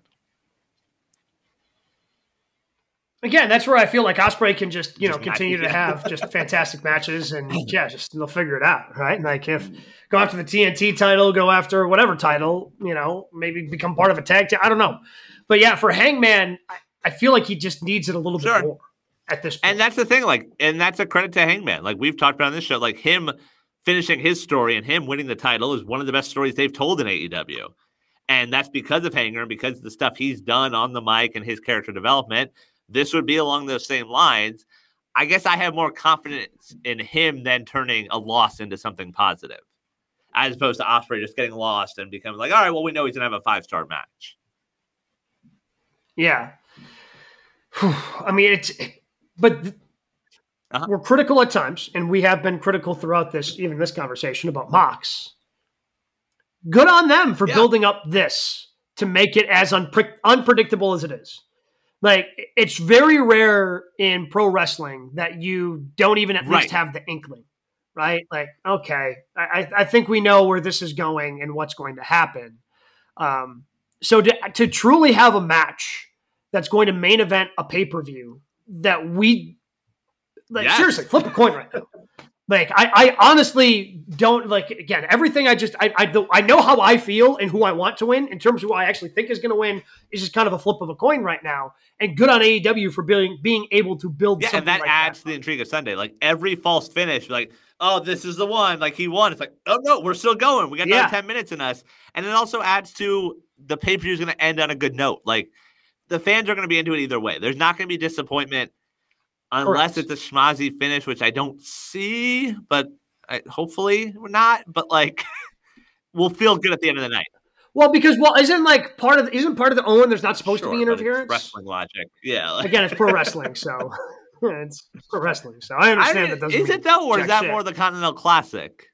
Again, that's where I feel like Ospreay can just, you know, just continue to have just fantastic matches and yeah, just they'll figure it out, right? And like if go after the T N T title, go after whatever title, you know, maybe become part of a tag team. I don't know. But yeah, for Hangman, I, I feel like he just needs it a little sure. bit more at this point. And that's the thing, like, and that's a credit to Hangman. Like we've talked about on this show, like him finishing his story and him winning the title is one of the best stories they've told in A E W. And that's because of Hangman, because of the stuff he's done on the mic and his character development. This would be along those same lines. I guess I have more confidence in him than turning a loss into something positive, as opposed to Ospreay just getting lost and becoming like, all right, well, we know he's going to have a five-star match. Yeah. I mean, it's, but uh-huh. we're critical at times, and we have been critical throughout this, even this conversation about Mox. Good on them for yeah. building up this to make it as unpre- unpredictable as it is. Like, it's very rare in pro wrestling that you don't even at right. least have the inkling, right? Like, okay, I, I think we know where this is going and what's going to happen. Um, so to, to truly have a match that's going to main event a pay-per-view that we, like, yes. seriously, flip a coin right now. Like, I, I honestly don't, like, again, everything I just, I, I, I know how I feel and who I want to win in terms of who I actually think is going to win is just kind of a flip of a coin right now. And good on A E W for being, being able to build yeah, something and that like adds that. to the intrigue of Sunday. Like, every false finish, like, oh, this is the one, like, he won. It's like, oh, no, we're still going. We got another yeah. ten minutes in us. And it also adds to the pay-per-view is going to end on a good note. Like, the fans are going to be into it either way. There's not going to be disappointment unless Correct. It's a schmozzy finish, which I don't see, but I, hopefully we're not. But like, we'll feel good at the end of the night. Well, because well, isn't like part of the, isn't part of the Owen? There's not supposed sure, to be interference. Wrestling logic, yeah. Like. Again, it's pro wrestling, so it's pro wrestling. So I understand I, that. Doesn't is it though, or is that shit. more the Continental Classic?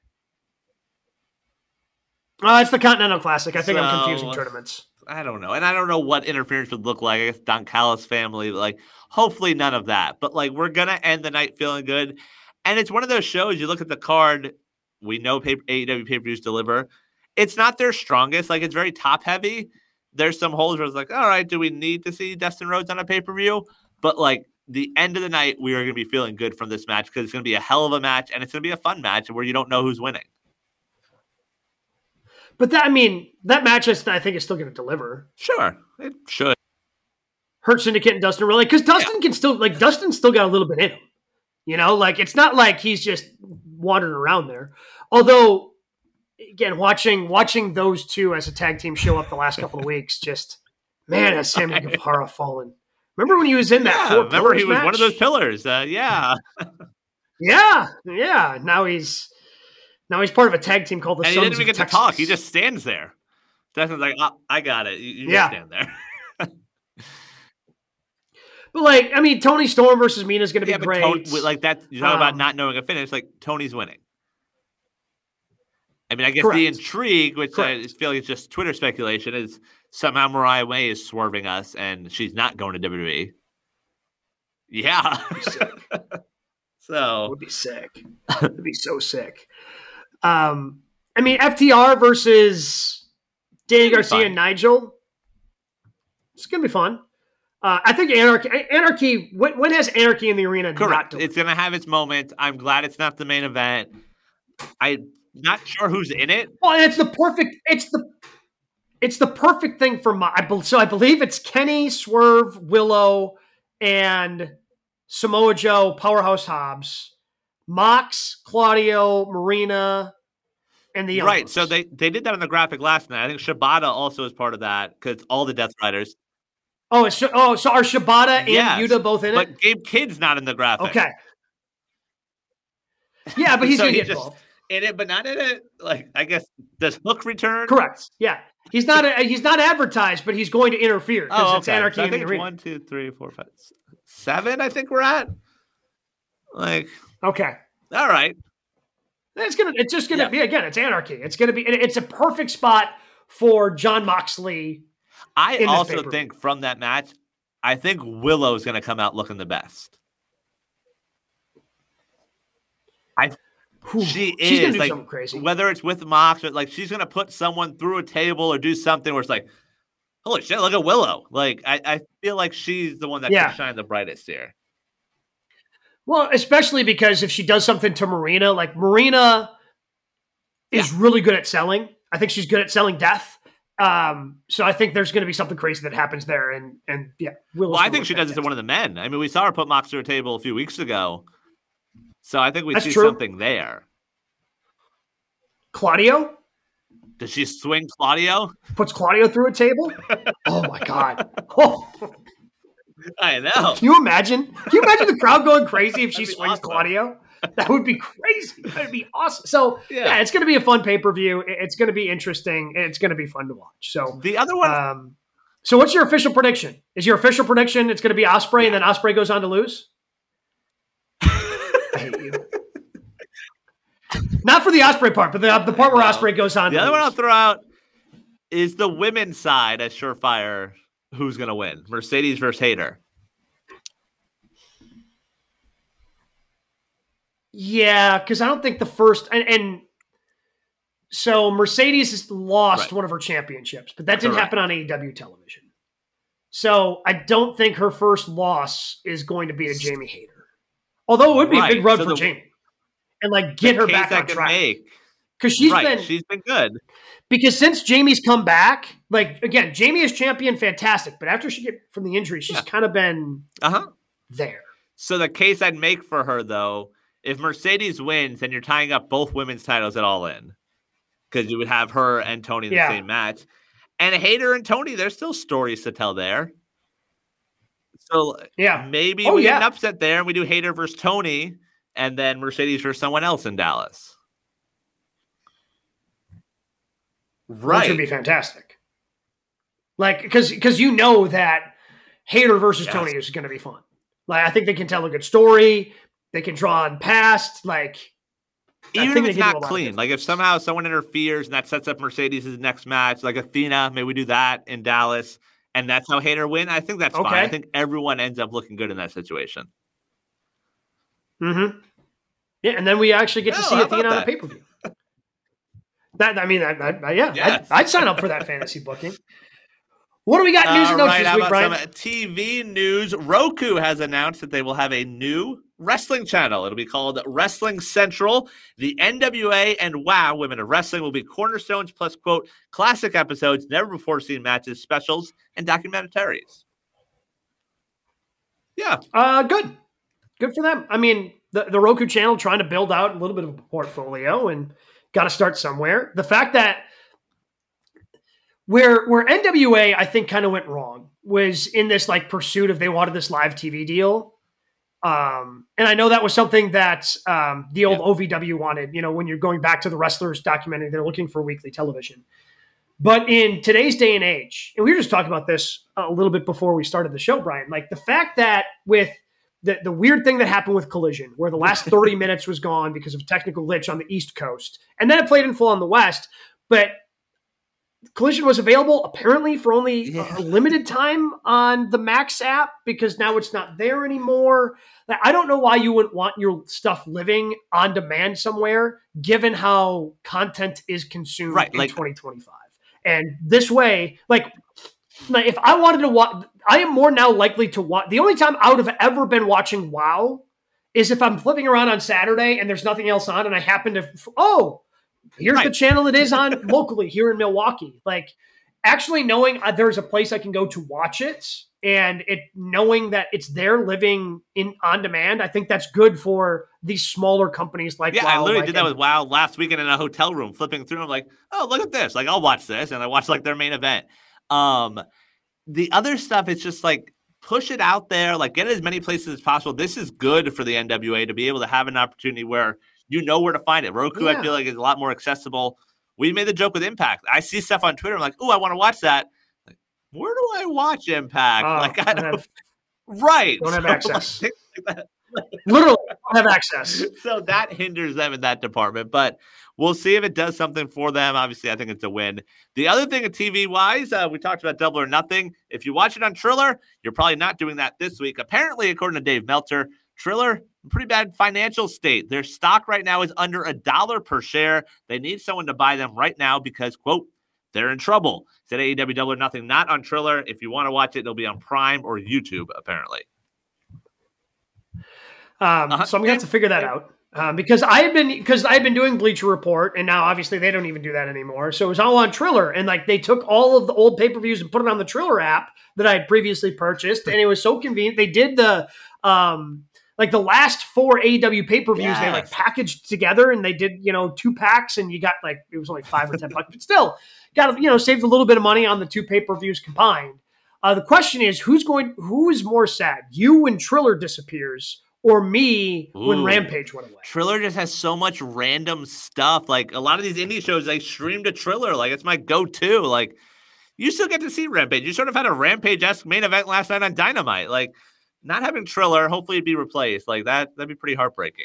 Oh, uh, it's the Continental Classic. I think so, I'm confusing tournaments. I don't know. And I don't know what interference would look like. I guess Don Callis family, like, hopefully none of that. But, like, we're going to end the night feeling good. And it's one of those shows, you look at the card, we know pay- A E W pay-per-views deliver. It's not their strongest. Like, it's very top-heavy. There's some holes where it's like, all right, do we need to see Dustin Rhodes on a pay-per-view? But, like, the end of the night, we are going to be feeling good from this match because it's going to be a hell of a match, and it's going to be a fun match where you don't know who's winning. But that, I mean, that match is, I think is still going to deliver. Sure, it should. Hurt Syndicate and Dustin really, because Dustin yeah. can still, like, Dustin's still got a little bit in him. You know, like, it's not like he's just wandering around there. Although, again, watching watching those two as a tag team show up the last couple of weeks, just, man, has Sammy Guevara fallen. Remember when he was in that? Yeah, four remember he was match? one of those pillars. Uh, yeah, yeah, yeah. Now he's. Now he's part of a tag team called the and Sons he didn't even get Texas. to talk. He just stands there. Dustin's like, oh, I got it. You, you yeah. just stand there. But like, I mean, Toni Storm versus Mina is going to be yeah, great. Tony, like that, you talk um, about not knowing a finish. Like Tony's winning. I mean, I guess correct. the intrigue, which correct. I feel like is just Twitter speculation, is somehow Mariah May is swerving us and she's not going to W W E. Yeah. So it would be sick. It would be so sick. Um, I mean, F T R versus Danny Garcia and Nigel. It's gonna be fun. Uh, I think Anarchy. Anarchy. When, when has Anarchy in the arena? Correct. Not it's gonna have its moment. I'm glad it's not the main event. I'm not sure who's in it. Well, it's the perfect. It's the. It's the perfect thing for my. I, so I believe it's Kenny, Swerve, Willow, and Samoa Joe, Powerhouse Hobbs, Mox, Claudio, Marina, and the Young right. Bucks. So they they did that on the graphic last night. I think Shibata also is part of that because all the Death Riders. Oh, it's, oh, so are Shibata and yes, Yuta both in but it? But Gabe Kidd's not in the graphic. Okay. Yeah, but he's so gonna he get just, involved. In it, but not in it. Like I guess does Hook return? Correct. Yeah, he's not. A, he's not advertised, but he's going to interfere because oh, it's okay. Anarchy so I in think the it's arena. one, two, three, four, five, seven. I think we're at. Like okay, all right. It's gonna. It's just gonna yeah. be again. It's Anarchy. It's gonna be. It's a perfect spot for Jon Moxley. I also think from that match, I think Willow's gonna come out looking the best. I. Ooh, she she's is gonna do like something crazy. Whether it's with Mox or like she's gonna put someone through a table or do something where it's like, holy shit, look at Willow. Like I, I feel like she's the one that yeah. can shine the brightest here. Well, especially because if she does something to Marina, like Marina is yeah. really good at selling. I think she's good at selling death. Um, so I think there's going to be something crazy that happens there. And and yeah, Willow's well, I think she does it to one of the men. I mean, we saw her put Mox through a table a few weeks ago. So I think we That's see true. something there. Claudio? Does she swing Claudio? Puts Claudio through a table? Oh my God. Oh. I know. Can you imagine? Can you imagine the crowd going crazy if she swings awesome. Claudio? That would be crazy. That would be awesome. So yeah, yeah it's going to be a fun pay-per-view. It's going to be interesting. It's going to be fun to watch. So the other one. Um, so what's your official prediction? Is your official prediction it's going to be Ospreay yeah. and then Ospreay goes on to lose? I hate you. Not for the Ospreay part, but the, the part where Ospreay goes on. The to other lose. one I'll throw out is the women's side as surefire. Who's going to win? Mercedes versus Hayter. Yeah, because I don't think the first and, and so Mercedes has lost right. one of her championships, but that didn't Correct. happen on A E W television. So I don't think her first loss is going to be a Jamie Hayter. Although it would be right. a big run so for the, Jamie. And like get her back on track. Because she's right. been she's been good. Because since Jamie's come back, like again, Jamie is champion, fantastic. But after she get from the injury, she's yeah. kind of been uh-huh. there. So the case I'd make for her though, if Mercedes wins, then you're tying up both women's titles at All In. Because you would have her and Tony in yeah. the same match. And Hayter and Tony, there's still stories to tell there. So yeah. maybe oh, we yeah. get an upset there and we do Hayter versus Tony and then Mercedes versus someone else in Dallas. Right. Which would be fantastic. Like, because because you know that Hayter versus yes. Tony is going to be fun. Like, I think they can tell a good story. They can draw on past. Like, even if it's not clean. Like, if somehow someone interferes and that sets up Mercedes' next match, like Athena, maybe we do that in Dallas, and that's how Hayter win. I think that's okay. fine. I think everyone ends up looking good in that situation. Mm-hmm. Yeah, and then we actually get no, to see Athena on a pay-per-view. That I mean, that, that, yeah, yes. I'd, I'd sign up for that fantasy booking. What do we got news and notes right, this week, Brian? Some T V news. Roku has announced that they will have a new wrestling channel. It'll be called Wrestling Central. The N W A and WOW Women of Wrestling will be cornerstones plus, quote, classic episodes, never before seen matches, specials, and documentaries. Yeah. Uh, good. Good for them. I mean, the, the Roku channel trying to build out a little bit of a portfolio and got to start somewhere. The fact that where where N W A I think kind of went wrong was in this like pursuit of they wanted this live T V deal. Um, and I know that was something that um, the old yeah. O V W wanted, you know, when you're going back to the wrestlers documentary, they're looking for weekly television. But in today's day and age, and we were just talking about this a little bit before we started the show, Brian, like the fact that with the, the weird thing that happened with Collision, where the last thirty minutes was gone because of a technical glitch on the East Coast, and then it played in full on the West, but Collision was available apparently for only yeah. a limited time on the Max app because now it's not there anymore. Like, I don't know why you wouldn't want your stuff living on demand somewhere, given how content is consumed right, in like, twenty twenty-five. And this way, like, like if I wanted to watch, I am more now likely to watch. The only time I would have ever been watching WoW is if I'm flipping around on Saturday and there's nothing else on and I happen to, oh, here's right. the channel it is on locally here in Milwaukee. Like actually knowing uh, there's a place I can go to watch it and it knowing that it's there living in on demand. I think that's good for these smaller companies like yeah, WoW. I literally like, did that with WoW last weekend in a hotel room, flipping through. I'm like, oh, look at this. Like I'll watch this. And I watched like their main event. Um, the other stuff is just like push it out there, like get it as many places as possible. This is good for the N W A to be able to have an opportunity where you know where to find it. Roku, yeah. I feel like, is a lot more accessible. We made the joke with Impact. I see stuff on Twitter. I'm like, oh, I want to watch that. Like, where do I watch Impact? Uh, like, I don't have, right. Don't have so, access. Like, like Literally don't have access. So that hinders them in that department. But we'll see if it does something for them. Obviously, I think it's a win. The other thing, T V-wise, uh, we talked about Double or Nothing. If you watch it on Triller, you're probably not doing that this week. Apparently, according to Dave Meltzer, Triller, pretty bad financial state. Their stock right now is under a dollar per share. They need someone to buy them right now because, quote, they're in trouble. Said A E W Double or Nothing, not on Triller. If you want to watch it, it'll be on Prime or YouTube, apparently. Um, uh-huh. So I'm going to have to figure that out. Um, because I had been because I had been doing Bleacher Report, and now obviously they don't even do that anymore. So it was all on Triller, and like they took all of the old pay per views and put it on the Triller app that I had previously purchased, and it was so convenient. They did the um, like the last four A E W pay per views, yes. they like packaged together, and they did you know two packs, and you got like it was only five or ten bucks, but still got you know saved a little bit of money on the two pay per views combined. Uh, the question is, who's going? Who is more sad? You when Triller disappears? Or me when Ooh. Rampage went away. Triller just has so much random stuff. Like a lot of these indie shows, I stream to Triller. Like it's my go-to. Like you still get to see Rampage. You sort of had a Rampage-esque main event last night on Dynamite. Like not having Triller, hopefully it'd be replaced. Like that, that'd be pretty heartbreaking.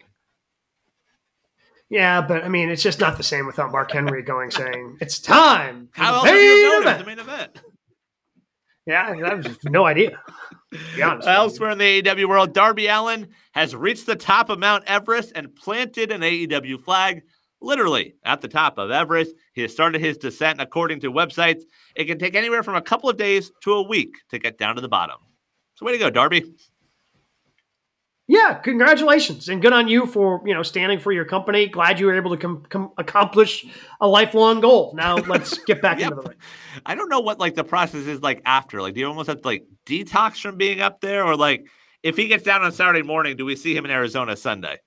Yeah, but I mean, it's just not the same without Mark Henry going saying it's time. How else would you know it was the main event? Yeah, I have no idea. Elsewhere in the A E W world, Darby Allin has reached the top of Mount Everest and planted an A E W flag, literally at the top of Everest. He has started his descent. According to websites, it can take anywhere from a couple of days to a week to get down to the bottom. So way to go, Darby. Yeah, congratulations, and good on you for you know standing for your company. Glad you were able to com- com- accomplish a lifelong goal. Now let's get back yep. into the ring. I don't know what like the process is like after. Like, do you almost have to like detox from being up there, or like if he gets down on Saturday morning, do we see him in Arizona Sunday?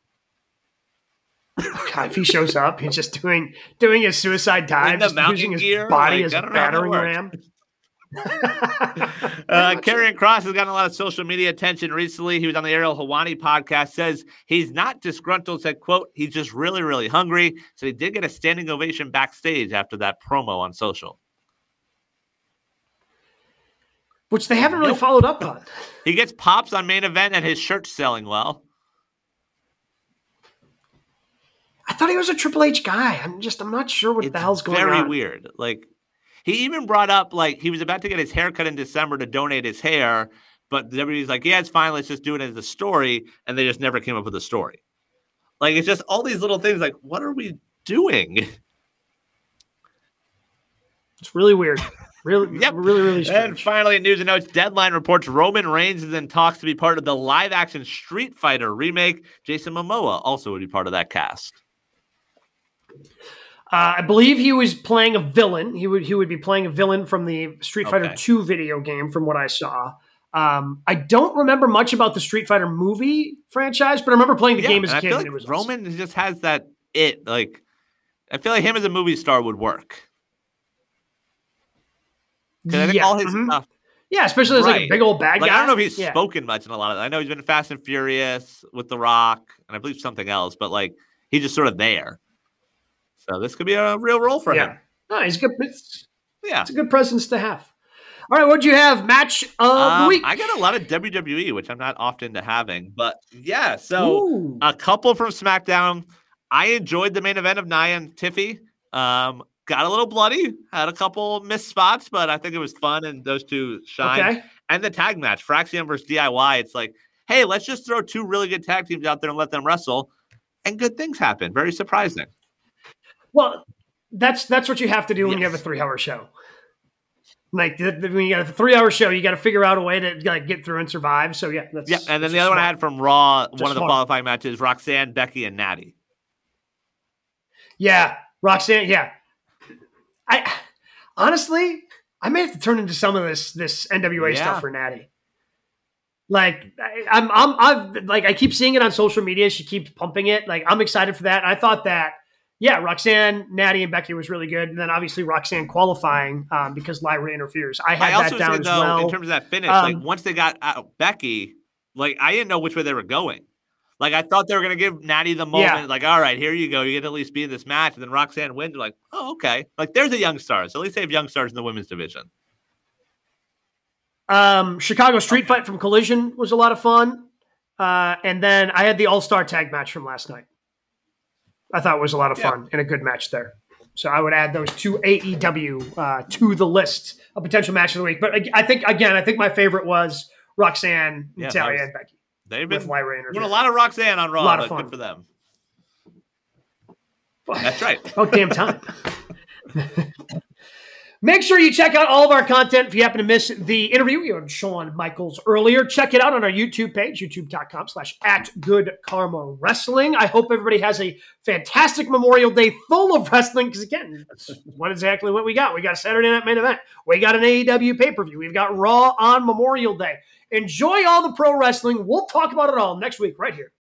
God, if he shows up, he's just doing doing his suicide dive, just using his gear, body like, as a battering ram. uh, Karrion Kross has gotten a lot of social media attention recently. He was on the Ariel Helwani podcast, says he's not disgruntled, said, quote, he's just really, really hungry. So he did get a standing ovation backstage after that promo on social. Which they haven't really nope. followed up on. He gets pops on main event and his shirt's selling well. I thought he was a Triple H guy. I'm just, I'm not sure what it's the hell's going on. Very weird. Like, he even brought up, like, he was about to get his hair cut in December to donate his hair, but W W E's like, yeah, it's fine. Let's just do it as a story. And they just never came up with a story. Like, it's just all these little things. Like, what are we doing? It's really weird. Really, yep. really, really strange. And finally, news and notes. Deadline reports Roman Reigns is in talks to be part of the live-action Street Fighter remake. Jason Momoa also would be part of that cast. Uh, I believe he was playing a villain. He would he would be playing a villain from the Street Fighter okay. two video game, from what I saw. Um, I don't remember much about the Street Fighter movie franchise, but I remember playing the yeah, game as a I kid. Feel like and it was Roman awesome. just has that it. Like, I feel like him as a movie star would work. Because I think yeah. all his mm-hmm. stuff. Yeah, especially as right. like a big old bad like, guy. I don't know if he's yeah. spoken much in a lot of it. I know he's been in Fast and Furious with The Rock, and I believe something else, but like he's just sort of there. So this could be a real role for yeah. him. No, he's good. It's, yeah, it's a good presence to have. All right, what'd you have? Match of um, the week. I got a lot of W W E, which I'm not often to having, but yeah. So Ooh. a couple from SmackDown. I enjoyed the main event of Nia and Tiffy. Um, got a little bloody, had a couple missed spots, but I think it was fun, and those two shined. Okay. And the tag match, Fraxium versus D I Y. It's like, hey, let's just throw two really good tag teams out there and let them wrestle, and good things happen. Very surprising. Well, that's that's what you have to do when Yes. you have a three-hour show. Like the, the, when you got a three-hour show, you got to figure out a way to like get through and survive. So yeah, that's Yeah. And then that's the other one I smart. had from Raw, Just one of the smart. qualifying matches, Roxanne, Becky, and Natty. Yeah, Roxanne. Yeah, I honestly, I may have to turn into some of this this N W A Yeah. stuff for Natty. Like I, I'm, I'm, I've like I keep seeing it on social media. She keeps pumping it. Like I'm excited for that. I thought that, yeah, Roxanne, Natty, and Becky was really good, and then obviously Roxanne qualifying um, because Lyra interferes. I had I also that down said, as though, well. in terms of that finish, Um, like once they got out Becky, like I didn't know which way they were going. Like I thought they were going to give Natty the moment, Yeah. like, all right, here you go. You get to at least be in this match. And then Roxanne wins. You're like, oh, okay. Like there's a young stars. At least they have young stars in the women's division. Um, Chicago Street Okay. Fight from Collision was a lot of fun. Uh, and then I had the All-Star Tag match from last night. I thought it was a lot of Yeah. fun and a good match there. So I would add those two A E W uh, to the list of potential match of the week. But I I think, again, I think my favorite was Roxanne, Yeah, Natalia, that was- and Becky They've with been Lyra doing a interview. lot of Roxanne on Raw, Lot of but fun. good for them. That's right. About damn time. Make sure you check out all of our content. If you happen to miss the interview you had Shawn Michaels earlier, check it out on our YouTube page, youtube.com slash at Good Karma Wrestling. I hope everybody has a fantastic Memorial Day full of wrestling because, again, that's what exactly what we got. We got a Saturday Night Main Event. We got an A E W pay-per-view. We've got Raw on Memorial Day. Enjoy all the pro wrestling. We'll talk about it all next week right here